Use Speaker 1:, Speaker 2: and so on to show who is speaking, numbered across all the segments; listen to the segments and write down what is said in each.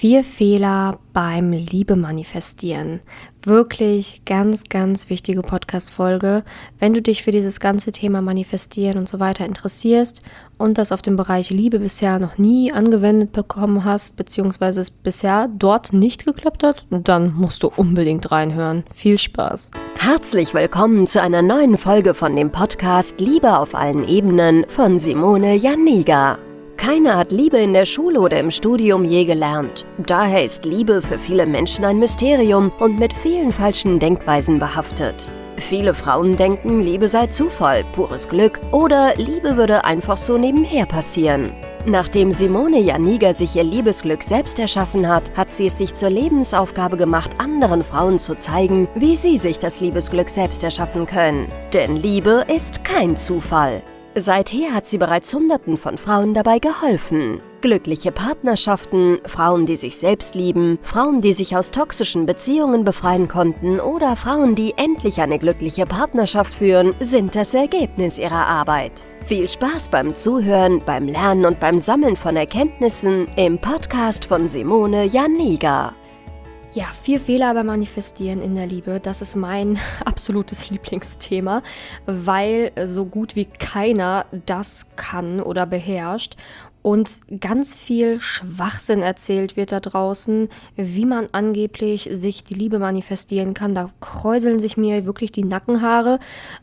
Speaker 1: 4 Fehler beim Liebe manifestieren. Wirklich ganz, ganz wichtige Podcast-Folge. Wenn du dich für dieses ganze Thema Manifestieren und so weiter interessierst und das auf dem Bereich Liebe bisher noch nie angewendet bekommen hast, beziehungsweise es bisher dort nicht geklappt hat, dann musst du unbedingt reinhören. Viel Spaß!
Speaker 2: Herzlich willkommen zu einer neuen Folge von dem Podcast Liebe auf allen Ebenen von Simone Janiga. Keiner hat Liebe in der Schule oder im Studium je gelernt. Daher ist Liebe für viele Menschen ein Mysterium und mit vielen falschen Denkweisen behaftet. Viele Frauen denken, Liebe sei Zufall, pures Glück oder Liebe würde einfach so nebenher passieren. Nachdem Simone Janiga sich ihr Liebesglück selbst erschaffen hat, hat sie es sich zur Lebensaufgabe gemacht, anderen Frauen zu zeigen, wie sie sich das Liebesglück selbst erschaffen können. Denn Liebe ist kein Zufall. Seither hat sie bereits Hunderten von Frauen dabei geholfen. Glückliche Partnerschaften, Frauen, die sich selbst lieben, Frauen, die sich aus toxischen Beziehungen befreien konnten oder Frauen, die endlich eine glückliche Partnerschaft führen, sind das Ergebnis ihrer Arbeit. Viel Spaß beim Zuhören, beim Lernen und beim Sammeln von Erkenntnissen im Podcast von Simone Janiga.
Speaker 1: Ja, 4 Fehler beim Manifestieren in der Liebe, das ist mein absolutes Lieblingsthema, weil so gut wie keiner das kann oder beherrscht und ganz viel Schwachsinn erzählt wird da draußen, wie man angeblich sich die Liebe manifestieren kann. Da kräuseln sich mir wirklich die Nackenhaare,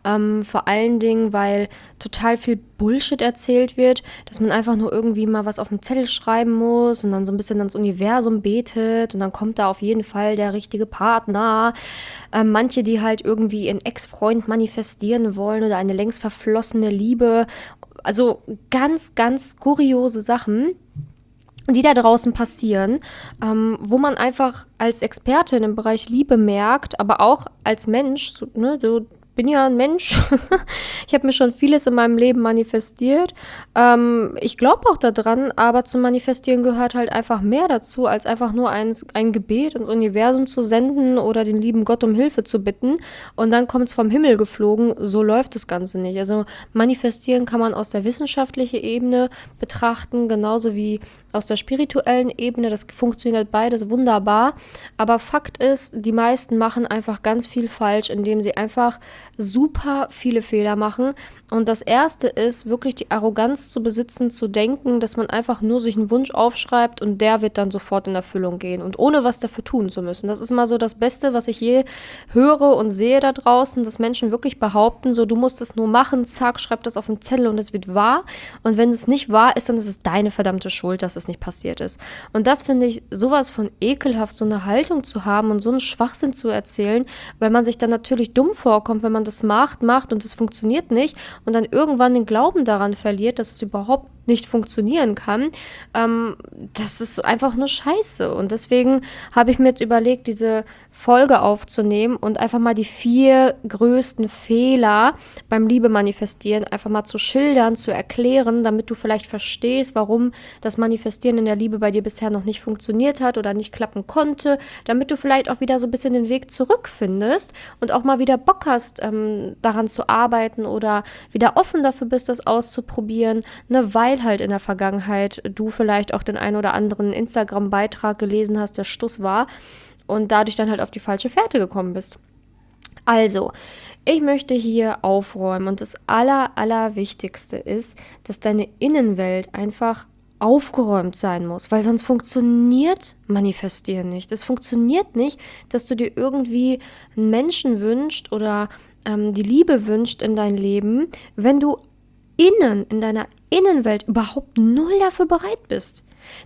Speaker 1: vor allen Dingen, weil total viel Bullshit erzählt wird, dass man einfach nur irgendwie mal was auf dem Zettel schreiben muss und dann so ein bisschen ans Universum betet und dann kommt da auf jeden Fall der richtige Partner. Manche, die halt irgendwie ihren Ex-Freund manifestieren wollen oder eine längst verflossene Liebe. Also ganz, ganz kuriose Sachen, die da draußen passieren, wo man einfach als Expertin im Bereich Liebe merkt, aber auch als Mensch, bin ja ein Mensch. Ich habe mir schon vieles in meinem Leben manifestiert. Ich glaube auch daran, aber zum Manifestieren gehört halt einfach mehr dazu, als einfach nur ein Gebet ins Universum zu senden oder den lieben Gott um Hilfe zu bitten und dann kommt es vom Himmel geflogen. So läuft das Ganze nicht. Also manifestieren kann man aus der wissenschaftlichen Ebene betrachten, genauso wie aus der spirituellen Ebene. Das funktioniert beides wunderbar. Aber Fakt ist, die meisten machen einfach ganz viel falsch, indem sie einfach super viele Fehler machen. Und das erste ist, wirklich die Arroganz zu besitzen, zu denken, dass man einfach nur sich einen Wunsch aufschreibt und der wird dann sofort in Erfüllung gehen und ohne was dafür tun zu müssen. Das ist mal so das Beste, was ich je höre und sehe da draußen, dass Menschen wirklich behaupten, so du musst es nur machen, zack, schreib das auf den Zettel und es wird wahr. Und wenn es nicht wahr ist, dann ist es deine verdammte Schuld, dass es nicht passiert ist. Und das finde ich sowas von ekelhaft, so eine Haltung zu haben und so einen Schwachsinn zu erzählen, weil man sich dann natürlich dumm vorkommt, wenn man das macht und es funktioniert nicht und dann irgendwann den Glauben daran verliert, dass es überhaupt nicht funktionieren kann, das ist einfach nur Scheiße. Und deswegen habe ich mir jetzt überlegt, diese Folge aufzunehmen und einfach mal die 4 größten Fehler beim Liebe manifestieren einfach mal zu schildern, zu erklären, damit du vielleicht verstehst, warum das Manifestieren in der Liebe bei dir bisher noch nicht funktioniert hat oder nicht klappen konnte, damit du vielleicht auch wieder so ein bisschen den Weg zurückfindest und auch mal wieder Bock hast, daran zu arbeiten oder wieder offen dafür bist, das auszuprobieren, ne, weil halt in der Vergangenheit du vielleicht auch den einen oder anderen Instagram-Beitrag gelesen hast, der Stuss war und dadurch dann halt auf die falsche Fährte gekommen bist. Also, ich möchte hier aufräumen und das Allerwichtigste ist, dass deine Innenwelt einfach aufgeräumt sein muss, weil sonst funktioniert Manifestieren nicht. Es funktioniert nicht, dass du dir irgendwie einen Menschen wünschst oder die Liebe wünscht in dein Leben, wenn du in deiner Innenwelt überhaupt null dafür bereit bist.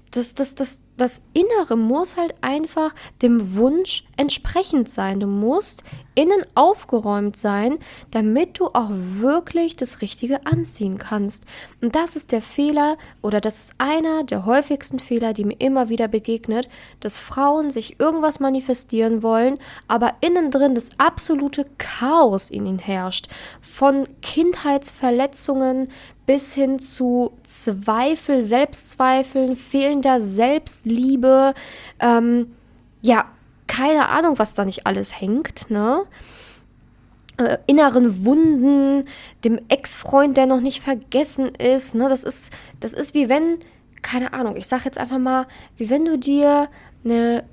Speaker 1: Das Innere muss halt einfach dem Wunsch entsprechend sein. Du musst innen aufgeräumt sein, damit du auch wirklich das Richtige anziehen kannst. Und das ist der Fehler oder das ist einer der häufigsten Fehler, die mir immer wieder begegnet, dass Frauen sich irgendwas manifestieren wollen, aber innen drin das absolute Chaos in ihnen herrscht. Von Kindheitsverletzungen bis hin zu Zweifel, Selbstzweifeln, fehlender Selbstliebe, keine Ahnung, was da nicht alles hängt, ne? Inneren Wunden, dem Ex-Freund, der noch nicht vergessen ist, ne? Das ist wie wenn keine Ahnung, ich sag jetzt einfach mal, wie wenn du dir eine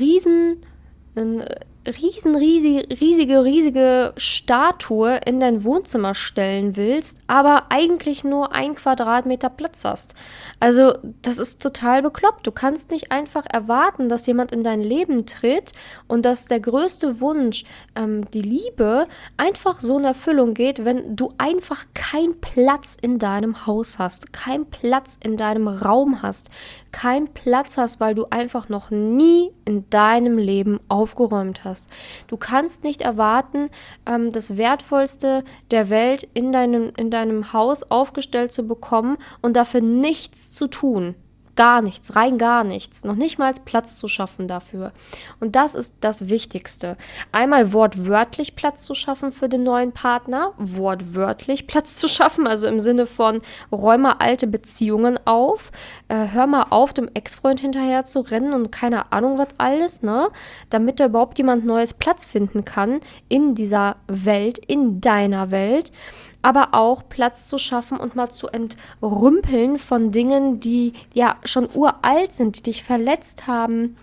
Speaker 1: riesige Statue in dein Wohnzimmer stellen willst, aber eigentlich nur 1 Quadratmeter Platz hast. Also das ist total bekloppt. Du kannst nicht einfach erwarten, dass jemand in dein Leben tritt und dass der größte Wunsch, die Liebe, einfach so in Erfüllung geht, wenn du einfach keinen Platz in deinem Haus hast, keinen Platz in deinem Raum hast, keinen Platz hast, weil du einfach noch nie in deinem Leben aufgeräumt hast. Du kannst nicht erwarten, das Wertvollste der Welt in deinem Haus aufgestellt zu bekommen und dafür nichts zu tun. Gar nichts, rein gar nichts. Noch nicht mal Platz zu schaffen dafür. Und das ist das Wichtigste. Einmal wortwörtlich Platz zu schaffen für den neuen Partner. Wortwörtlich Platz zu schaffen, also im Sinne von räum mal alte Beziehungen auf. Hör mal auf, dem Ex-Freund hinterher zu rennen und keine Ahnung was alles, ne? Damit da überhaupt jemand Neues Platz finden kann in dieser Welt, in deiner Welt. Aber auch Platz zu schaffen und mal zu entrümpeln von Dingen, die ja schon uralt sind, die dich verletzt haben,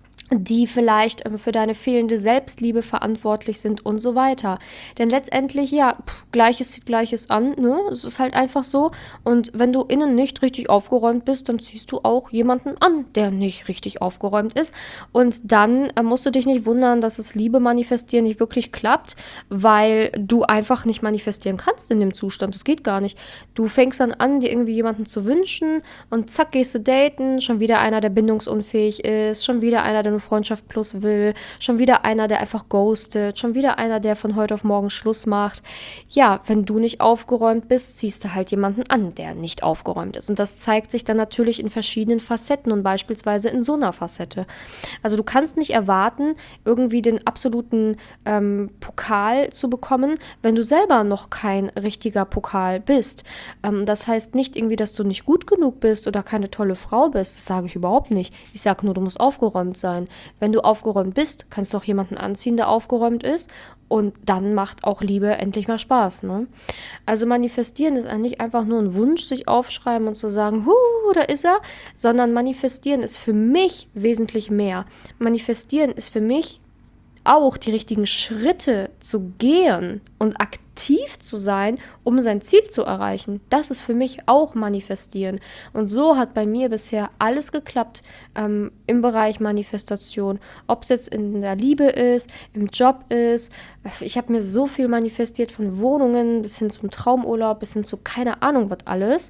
Speaker 1: die vielleicht für deine fehlende Selbstliebe verantwortlich sind und so weiter. Denn letztendlich, ja, Gleiches zieht Gleiches an, ne? Es ist halt einfach so. Und wenn du innen nicht richtig aufgeräumt bist, dann ziehst du auch jemanden an, der nicht richtig aufgeräumt ist. Und dann musst du dich nicht wundern, dass das Liebe manifestieren nicht wirklich klappt, weil du einfach nicht manifestieren kannst in dem Zustand. Das geht gar nicht. Du fängst dann an, dir irgendwie jemanden zu wünschen und zack, gehst du daten, schon wieder einer, der bindungsunfähig ist, schon wieder einer, der nur Freundschaft plus will, schon wieder einer, der einfach ghostet, schon wieder einer, der von heute auf morgen Schluss macht. Ja, wenn du nicht aufgeräumt bist, ziehst du halt jemanden an, der nicht aufgeräumt ist. Und das zeigt sich dann natürlich in verschiedenen Facetten und beispielsweise in so einer Facette. Also du kannst nicht erwarten, irgendwie den absoluten Pokal zu bekommen, wenn du selber noch kein richtiger Pokal bist. Das heißt nicht irgendwie, dass du nicht gut genug bist oder keine tolle Frau bist. Das sage ich überhaupt nicht. Ich sage nur, du musst aufgeräumt sein. Wenn du aufgeräumt bist, kannst du auch jemanden anziehen, der aufgeräumt ist. Und dann macht auch Liebe endlich mal Spaß, ne? Also manifestieren ist nicht einfach nur ein Wunsch, sich aufschreiben und zu sagen, da ist er, sondern manifestieren ist für mich wesentlich mehr. Manifestieren ist für mich auch die richtigen Schritte zu gehen und aktiv zu sein, um sein Ziel zu erreichen. Das ist für mich auch manifestieren. Und so hat bei mir bisher alles geklappt im Bereich Manifestation. Ob es jetzt in der Liebe ist, im Job ist. Ich habe mir so viel manifestiert, von Wohnungen bis hin zum Traumurlaub, bis hin zu keine Ahnung was alles.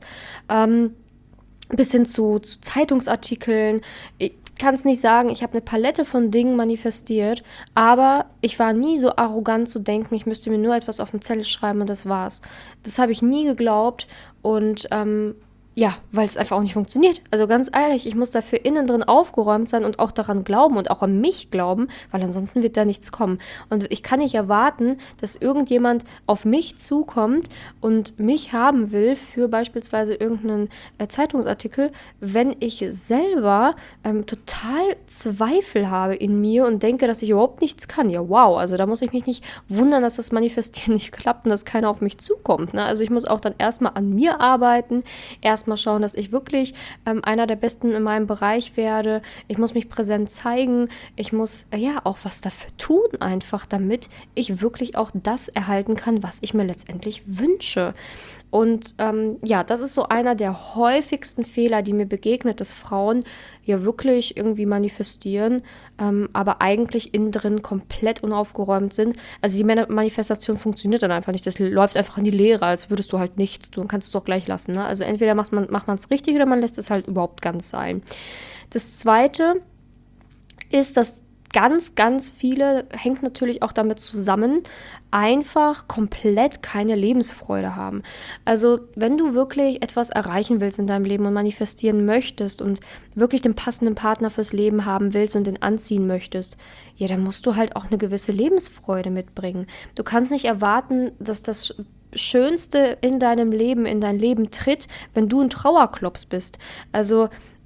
Speaker 1: Bis hin zu Zeitungsartikeln. Ich kann es nicht sagen, ich habe eine Palette von Dingen manifestiert, aber ich war nie so arrogant zu denken, ich müsste mir nur etwas auf den Zettel schreiben und das war's. Das habe ich nie geglaubt und ja, weil es einfach auch nicht funktioniert. Also ganz ehrlich, ich muss dafür innen drin aufgeräumt sein und auch daran glauben und auch an mich glauben, weil ansonsten wird da nichts kommen. Und ich kann nicht erwarten, dass irgendjemand auf mich zukommt und mich haben will für beispielsweise irgendeinen Zeitungsartikel, wenn ich selber total Zweifel habe in mir und denke, dass ich überhaupt nichts kann. Ja, wow, also da muss ich mich nicht wundern, dass das Manifestieren nicht klappt und dass keiner auf mich zukommt. Ne? Also ich muss auch dann erstmal an mir arbeiten, erstmal schauen, dass ich wirklich einer der Besten in meinem Bereich werde. Ich muss mich präsent zeigen. Ich muss ja auch was dafür tun, einfach damit ich wirklich auch das erhalten kann, was ich mir letztendlich wünsche. Und ja, das ist so einer der häufigsten Fehler, die mir begegnet, dass Frauen ja wirklich irgendwie manifestieren, aber eigentlich innen drin komplett unaufgeräumt sind. Also die Manifestation funktioniert dann einfach nicht. Das läuft einfach in die Leere, als würdest du halt nichts tun. Kannst du es doch gleich lassen. Ne? Also entweder macht man es richtig oder man lässt es halt überhaupt ganz sein. Das Zweite ist, dass ganz, ganz viele, hängt natürlich auch damit zusammen, einfach komplett keine Lebensfreude haben. Also wenn du wirklich etwas erreichen willst in deinem Leben und manifestieren möchtest und wirklich den passenden Partner fürs Leben haben willst und den anziehen möchtest, ja, dann musst du halt auch eine gewisse Lebensfreude mitbringen. Du kannst nicht erwarten, dass das Schönste in dein Leben tritt, wenn du ein Trauerklops bist. Also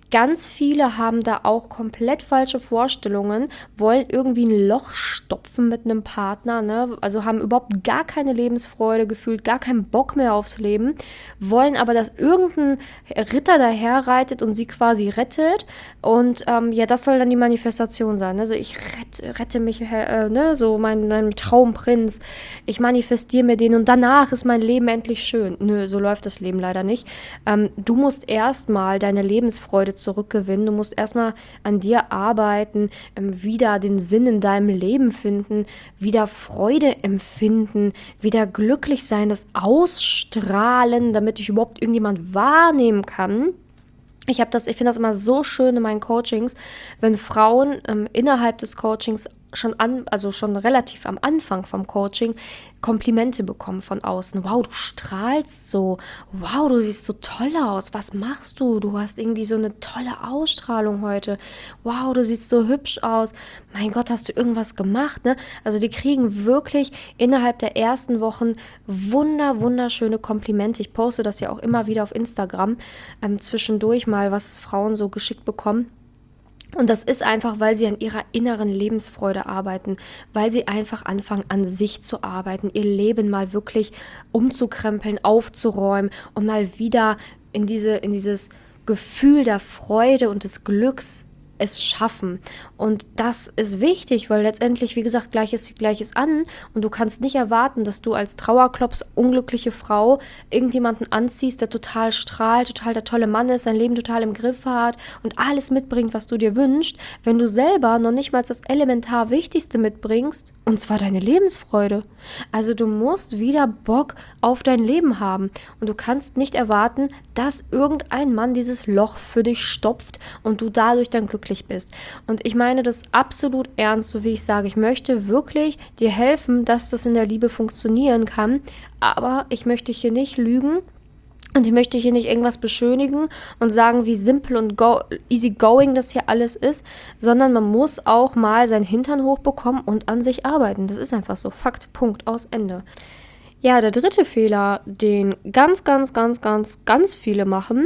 Speaker 1: Ganz viele haben da auch komplett falsche Vorstellungen, wollen irgendwie ein Loch stopfen mit einem Partner, ne? Also haben überhaupt gar keine Lebensfreude gefühlt, gar keinen Bock mehr aufs Leben, wollen aber, dass irgendein Ritter daherreitet und sie quasi rettet. Und das soll dann die Manifestation sein. Also ich rette mich, ne? So mein Traumprinz, ich manifestiere mir den und danach ist mein Leben endlich schön. Nö, so läuft das Leben leider nicht. Du musst erstmal deine Lebensfreude zurückgewinnen. Du musst erstmal an dir arbeiten, wieder den Sinn in deinem Leben finden, wieder Freude empfinden, wieder glücklich sein, das Ausstrahlen, damit dich überhaupt irgendjemand wahrnehmen kann. Ich finde das immer so schön in meinen Coachings, wenn Frauen innerhalb des Coachings schon relativ am Anfang vom Coaching Komplimente bekommen von außen. Wow, du strahlst so. Wow, du siehst so toll aus. Was machst du? Du hast irgendwie so eine tolle Ausstrahlung heute. Wow, du siehst so hübsch aus. Mein Gott, hast du irgendwas gemacht, ne? Also die kriegen wirklich innerhalb der ersten Wochen wunderschöne Komplimente. Ich poste das ja auch immer wieder auf Instagram, zwischendurch mal, was Frauen so geschickt bekommen. Und das ist einfach, weil sie an ihrer inneren Lebensfreude arbeiten, weil sie einfach anfangen, an sich zu arbeiten, ihr Leben mal wirklich umzukrempeln, aufzuräumen und mal wieder in dieses Gefühl der Freude und des Glücks es schaffen. Und das ist wichtig, weil letztendlich, wie gesagt, Gleiches an und du kannst nicht erwarten, dass du als Trauerklops unglückliche Frau irgendjemanden anziehst, der total strahlt, total der tolle Mann ist, sein Leben total im Griff hat und alles mitbringt, was du dir wünschst, wenn du selber noch nicht mal das elementar Wichtigste mitbringst, und zwar deine Lebensfreude. Also du musst wieder Bock auf dein Leben haben und du kannst nicht erwarten, dass irgendein Mann dieses Loch für dich stopft und du dadurch dann glücklich bist. Und ich meine das absolut ernst, so wie ich sage. Ich möchte wirklich dir helfen, dass das in der Liebe funktionieren kann, aber ich möchte hier nicht lügen und ich möchte hier nicht irgendwas beschönigen und sagen, wie simpel und easy going das hier alles ist, sondern man muss auch mal seinen Hintern hochbekommen und an sich arbeiten. Das ist einfach so. Fakt, Punkt, aus, Ende. Ja, der dritte Fehler, den ganz viele machen,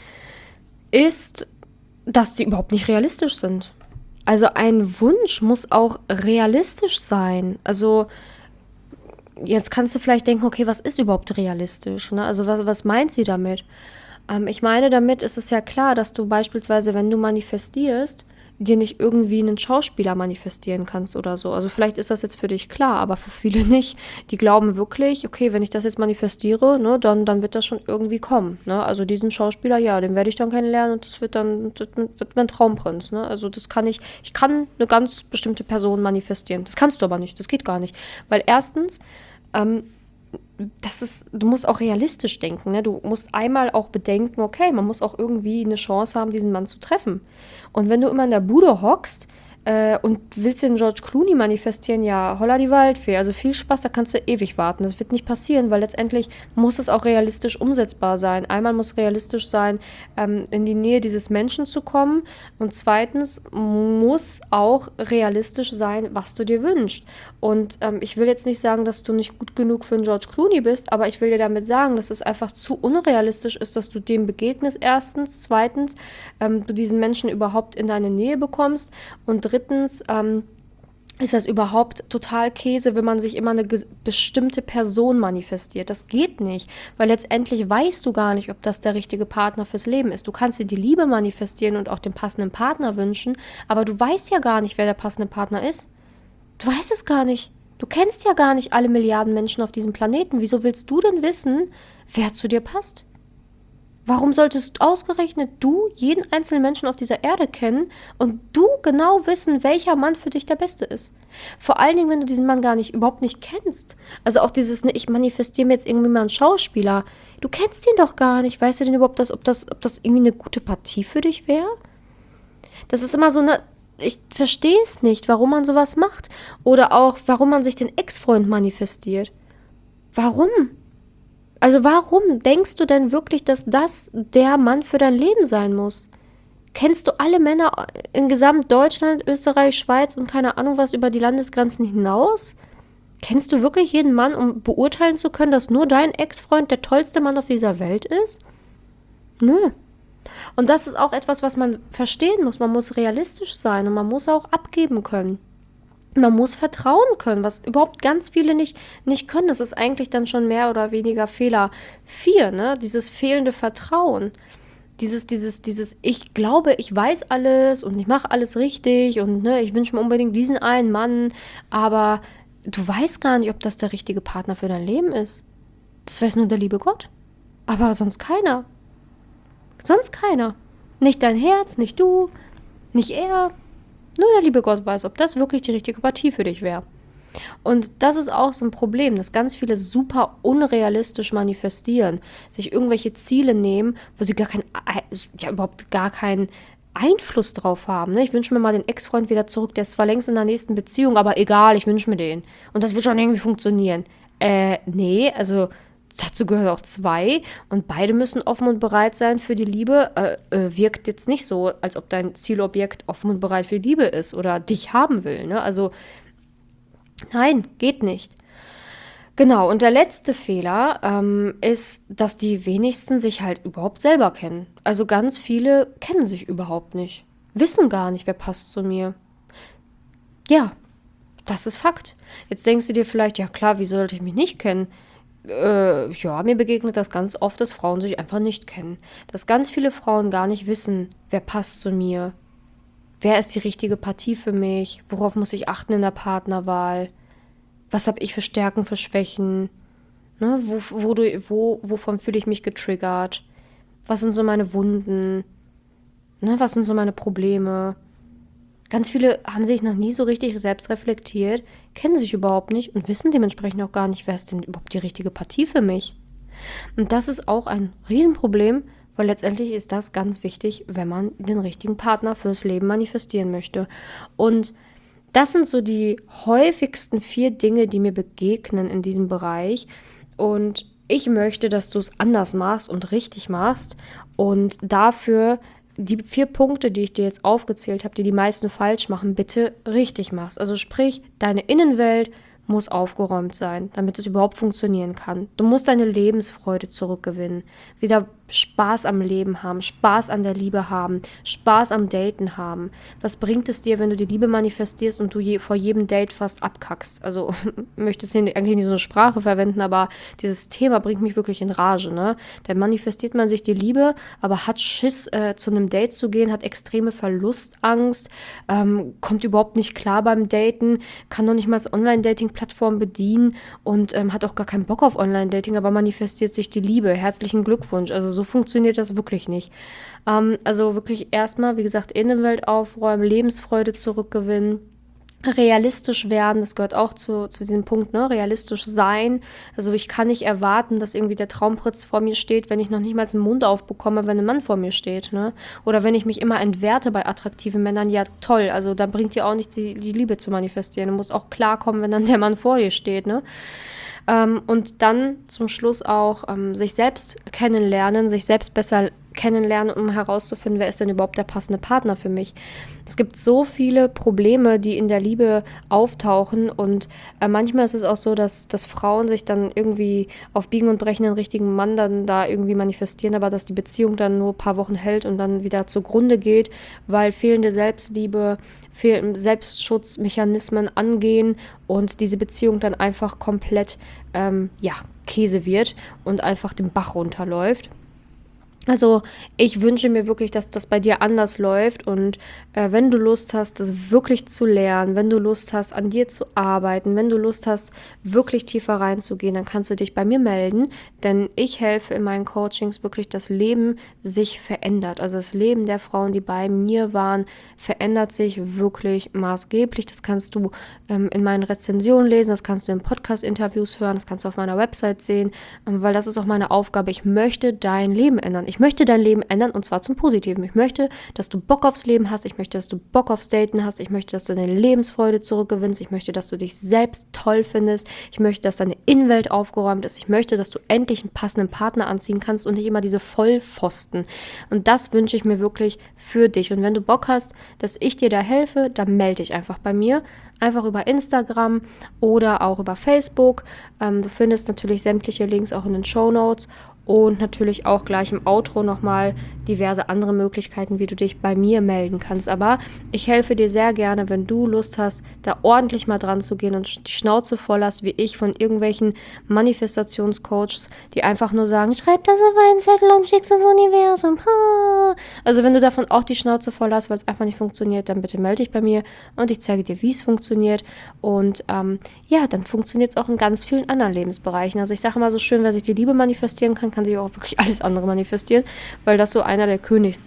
Speaker 1: ist, dass die überhaupt nicht realistisch sind. Also ein Wunsch muss auch realistisch sein. Also jetzt kannst du vielleicht denken, okay, was ist überhaupt realistisch? Ne? Also was meint sie damit? Ich meine, damit ist es ja klar, dass du beispielsweise, wenn du manifestierst, dir nicht irgendwie einen Schauspieler manifestieren kannst oder so. Also vielleicht ist das jetzt für dich klar, aber für viele nicht. Die glauben wirklich, okay, wenn ich das jetzt manifestiere, ne, dann wird das schon irgendwie kommen. Ne? Also diesen Schauspieler, ja, den werde ich dann kennenlernen und das wird mein Traumprinz. Ne? Also ich kann eine ganz bestimmte Person manifestieren. Das kannst du aber nicht, das geht gar nicht. Weil erstens, du musst auch realistisch denken, ne? Du musst einmal auch bedenken, okay, man muss auch irgendwie eine Chance haben, diesen Mann zu treffen. Und wenn du immer in der Bude hockst und willst den George Clooney manifestieren, ja, holla die Waldfee, also viel Spaß, da kannst du ewig warten. Das wird nicht passieren, weil letztendlich muss es auch realistisch umsetzbar sein. Einmal muss realistisch sein, in die Nähe dieses Menschen zu kommen und zweitens muss auch realistisch sein, was du dir wünschst. Und ich will jetzt nicht sagen, dass du nicht gut genug für einen George Clooney bist, aber ich will dir damit sagen, dass es einfach zu unrealistisch ist, dass du dem begegnest, erstens, zweitens, du diesen Menschen überhaupt in deine Nähe bekommst und drittens ist das überhaupt total Käse, wenn man sich immer eine bestimmte Person manifestiert. Das geht nicht, weil letztendlich weißt du gar nicht, ob das der richtige Partner fürs Leben ist. Du kannst dir die Liebe manifestieren und auch den passenden Partner wünschen, aber du weißt ja gar nicht, wer der passende Partner ist. Du weißt es gar nicht. Du kennst ja gar nicht alle Milliarden Menschen auf diesem Planeten. Wieso willst du denn wissen, wer zu dir passt? Warum solltest ausgerechnet du jeden einzelnen Menschen auf dieser Erde kennen und du genau wissen, welcher Mann für dich der Beste ist? Vor allen Dingen, wenn du diesen Mann überhaupt nicht kennst. Also auch dieses, ne, ich manifestiere mir jetzt irgendwie mal einen Schauspieler. Du kennst ihn doch gar nicht. Weißt du denn überhaupt, ob das irgendwie eine gute Partie für dich wäre? Das ist immer so eine, ich verstehe es nicht, warum man sowas macht. Oder auch, warum man sich den Ex-Freund manifestiert. Warum? Also warum denkst du denn wirklich, dass das der Mann für dein Leben sein muss? Kennst du alle Männer in Gesamtdeutschland, Österreich, Schweiz und keine Ahnung was über die Landesgrenzen hinaus? Kennst du wirklich jeden Mann, um beurteilen zu können, dass nur dein Ex-Freund der tollste Mann auf dieser Welt ist? Nö. Und das ist auch etwas, was man verstehen muss. Man muss realistisch sein und man muss auch abgeben können. Man muss vertrauen können, was überhaupt ganz viele nicht können. Das ist eigentlich dann schon mehr oder weniger Fehler 4, ne? Dieses fehlende Vertrauen. Dieses, ich glaube, ich weiß alles und ich mache alles richtig und ne, ich wünsche mir unbedingt diesen einen Mann, aber du weißt gar nicht, ob das der richtige Partner für dein Leben ist. Das weiß nur der liebe Gott. Aber sonst keiner. Sonst keiner. Nicht dein Herz, nicht du, nicht er. Nur der liebe Gott weiß, ob das wirklich die richtige Partie für dich wäre. Und das ist auch so ein Problem, dass ganz viele super unrealistisch manifestieren, sich irgendwelche Ziele nehmen, wo sie überhaupt gar keinen Einfluss drauf haben. Ne? Ich wünsche mir mal den Ex-Freund wieder zurück, der ist zwar längst in der nächsten Beziehung, aber egal, ich wünsche mir den. Und das wird schon irgendwie funktionieren. Nee, also dazu gehören auch 2 und beide müssen offen und bereit sein für die Liebe. Wirkt jetzt nicht so, als ob dein Zielobjekt offen und bereit für die Liebe ist oder dich haben will. Ne? Also nein, geht nicht. Genau, und der letzte Fehler ist, dass die wenigsten sich halt überhaupt selber kennen. Also ganz viele kennen sich überhaupt nicht, wissen gar nicht, wer passt zu mir. Ja, das ist Fakt. Jetzt denkst du dir vielleicht, ja klar, wie sollte ich mich nicht kennen? Ja, mir begegnet das ganz oft, dass Frauen sich einfach nicht kennen. Dass ganz viele Frauen gar nicht wissen, wer passt zu mir, wer ist die richtige Partie für mich, worauf muss ich achten in der Partnerwahl, was habe ich für Stärken, für Schwächen, ne? Wovon fühle ich mich getriggert, was sind so meine Wunden, ne? Was sind so meine Probleme. Ganz viele haben sich noch nie so richtig selbst reflektiert, kennen sich überhaupt nicht und wissen dementsprechend auch gar nicht, wer ist denn überhaupt die richtige Partie für mich. Und das ist auch ein Riesenproblem, weil letztendlich ist das ganz wichtig, wenn man den richtigen Partner fürs Leben manifestieren möchte. Und das sind so die häufigsten 4 Dinge, die mir begegnen in diesem Bereich. Und ich möchte, dass du es anders machst und richtig machst und dafür die 4 Punkte, die ich dir jetzt aufgezählt habe, die meisten falsch machen, bitte richtig machst. Also sprich, deine Innenwelt muss aufgeräumt sein, damit es überhaupt funktionieren kann. Du musst deine Lebensfreude zurückgewinnen, wieder Spaß am Leben haben, Spaß an der Liebe haben, Spaß am Daten haben. Was bringt es dir, wenn du die Liebe manifestierst und du vor jedem Date fast abkackst? Also ich möchte jetzt hier eigentlich nicht so eine Sprache verwenden, aber dieses Thema bringt mich wirklich in Rage. Ne? Dann manifestiert man sich die Liebe, aber hat Schiss, zu einem Date zu gehen, hat extreme Verlustangst, kommt überhaupt nicht klar beim Daten, kann noch nicht mal als Online-Dating-Plattform bedienen und hat auch gar keinen Bock auf Online-Dating, aber manifestiert sich die Liebe. Herzlichen Glückwunsch. Also so funktioniert das wirklich nicht. Also wirklich erstmal, wie gesagt, Innenwelt aufräumen, Lebensfreude zurückgewinnen, realistisch werden, das gehört auch zu diesem Punkt, ne? Realistisch sein. Also ich kann nicht erwarten, dass irgendwie der Traumprinz vor mir steht, wenn ich noch nicht mal den Mund aufbekomme, wenn ein Mann vor mir steht, ne? Oder wenn ich mich immer entwerte bei attraktiven Männern, ja toll, also da bringt dir auch nicht die Liebe zu manifestieren. Du musst auch klarkommen, wenn dann der Mann vor dir steht, ne? Und dann zum Schluss auch sich selbst kennenlernen, sich selbst besser kennenlernen, um herauszufinden, wer ist denn überhaupt der passende Partner für mich. Es gibt so viele Probleme, die in der Liebe auftauchen und manchmal ist es auch so, dass Frauen sich dann irgendwie auf Biegen und Brechen den richtigen Mann dann da irgendwie manifestieren, aber dass die Beziehung dann nur ein paar Wochen hält und dann wieder zugrunde geht, weil fehlende Selbstliebe, Selbstschutzmechanismen angehen und diese Beziehung dann einfach komplett Käse wird und einfach den Bach runterläuft. Also ich wünsche mir wirklich, dass das bei dir anders läuft und wenn du Lust hast, das wirklich zu lernen, wenn du Lust hast, an dir zu arbeiten, wenn du Lust hast, wirklich tiefer reinzugehen, dann kannst du dich bei mir melden, denn ich helfe in meinen Coachings wirklich, dass Leben sich verändert. Also das Leben der Frauen, die bei mir waren, verändert sich wirklich maßgeblich. Das kannst du in meinen Rezensionen lesen, das kannst du in Podcast-Interviews hören, das kannst du auf meiner Website sehen, weil das ist auch meine Aufgabe. Ich möchte dein Leben ändern. Ich möchte dein Leben ändern und zwar zum Positiven. Ich möchte, dass du Bock aufs Leben hast. Ich möchte, dass du Bock aufs Daten hast. Ich möchte, dass du deine Lebensfreude zurückgewinnst. Ich möchte, dass du dich selbst toll findest. Ich möchte, dass deine Innenwelt aufgeräumt ist. Ich möchte, dass du endlich einen passenden Partner anziehen kannst und nicht immer diese Vollpfosten. Und das wünsche ich mir wirklich für dich. Und wenn du Bock hast, dass ich dir da helfe, dann melde dich einfach bei mir. Einfach über Instagram oder auch über Facebook. Du findest natürlich sämtliche Links auch in den Shownotes. und natürlich auch gleich im Outro nochmal diverse andere Möglichkeiten, wie du dich bei mir melden kannst. Aber ich helfe dir sehr gerne, wenn du Lust hast, da ordentlich mal dran zu gehen und die Schnauze voll hast, wie ich, von irgendwelchen Manifestationscoaches, die einfach nur sagen, schreib das auf einen Zettel und schick's ins Universum. Also wenn du davon auch die Schnauze voll hast, weil es einfach nicht funktioniert, dann bitte melde dich bei mir und ich zeige dir, wie es funktioniert. Und dann funktioniert es auch in ganz vielen anderen Lebensbereichen. Also ich sage immer so schön, wer sich die Liebe manifestieren kann, kann sich auch wirklich alles andere manifestieren, weil das so einer der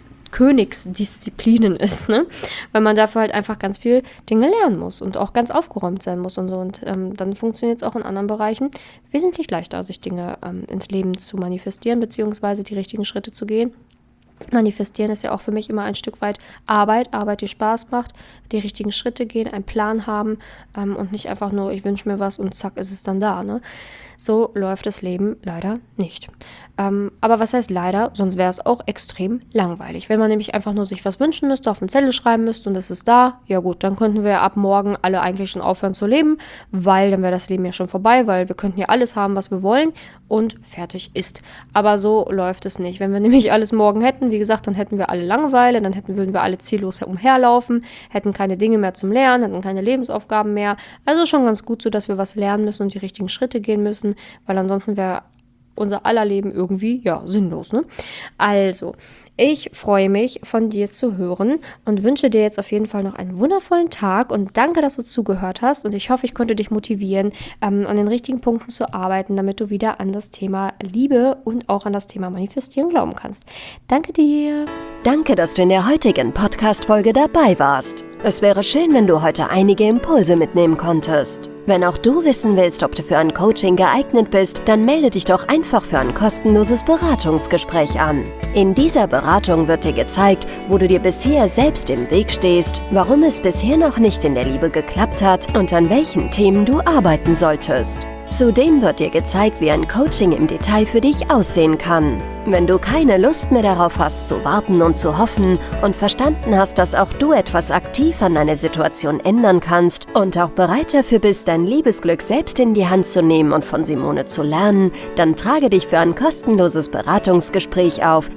Speaker 1: Königsdisziplinen ist, ne? Weil man dafür halt einfach ganz viel Dinge lernen muss und auch ganz aufgeräumt sein muss und so. Und dann funktioniert es auch in anderen Bereichen wesentlich leichter, sich Dinge ins Leben zu manifestieren, beziehungsweise die richtigen Schritte zu gehen. Manifestieren ist ja auch für mich immer ein Stück weit Arbeit, die Spaß macht, die richtigen Schritte gehen, einen Plan haben und nicht einfach nur, ich wünsche mir was und zack, ist es dann da, ne? So läuft das Leben leider nicht. Aber was heißt leider? Sonst wäre es auch extrem langweilig. Wenn man nämlich einfach nur sich was wünschen müsste, auf einen Zettel schreiben müsste und es ist da, ja gut, dann könnten wir ab morgen alle eigentlich schon aufhören zu leben, weil dann wäre das Leben ja schon vorbei, weil wir könnten ja alles haben, was wir wollen und fertig ist. Aber so läuft es nicht. Wenn wir nämlich alles morgen hätten, wie gesagt, dann hätten wir alle Langeweile, dann würden wir alle ziellos umherlaufen, hätten keine Dinge mehr zum Lernen, hätten keine Lebensaufgaben mehr. Also schon ganz gut so, dass wir was lernen müssen und die richtigen Schritte gehen müssen, weil ansonsten wäre unser aller Leben irgendwie, sinnlos, ne? Also, ich freue mich, von dir zu hören und wünsche dir jetzt auf jeden Fall noch einen wundervollen Tag und danke, dass du zugehört hast und ich hoffe, ich konnte dich motivieren, an den richtigen Punkten zu arbeiten, damit du wieder an das Thema Liebe und auch an das Thema Manifestieren glauben kannst. Danke dir!
Speaker 2: Danke, dass du in der heutigen Podcast-Folge dabei warst. Es wäre schön, wenn du heute einige Impulse mitnehmen konntest. Wenn auch du wissen willst, ob du für ein Coaching geeignet bist, dann melde dich doch einfach für ein kostenloses Beratungsgespräch an. In dieser Beratung wird dir gezeigt, wo du dir bisher selbst im Weg stehst, warum es bisher noch nicht in der Liebe geklappt hat und an welchen Themen du arbeiten solltest. Zudem wird dir gezeigt, wie ein Coaching im Detail für dich aussehen kann. Wenn du keine Lust mehr darauf hast, zu warten und zu hoffen und verstanden hast, dass auch du etwas aktiv an deiner Situation ändern kannst und auch bereit dafür bist, dein Liebesglück selbst in die Hand zu nehmen und von Simone zu lernen, dann trage dich für ein kostenloses Beratungsgespräch auf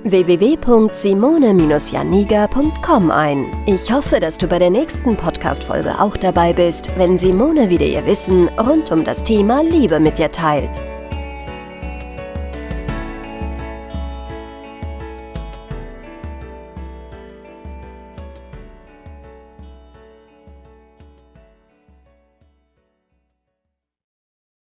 Speaker 2: www.simone-janiga.com ein. Ich hoffe, dass du bei der nächsten Podcast-Folge auch dabei bist, wenn Simone wieder ihr Wissen rund um das Thema Liebe mit dir teilt.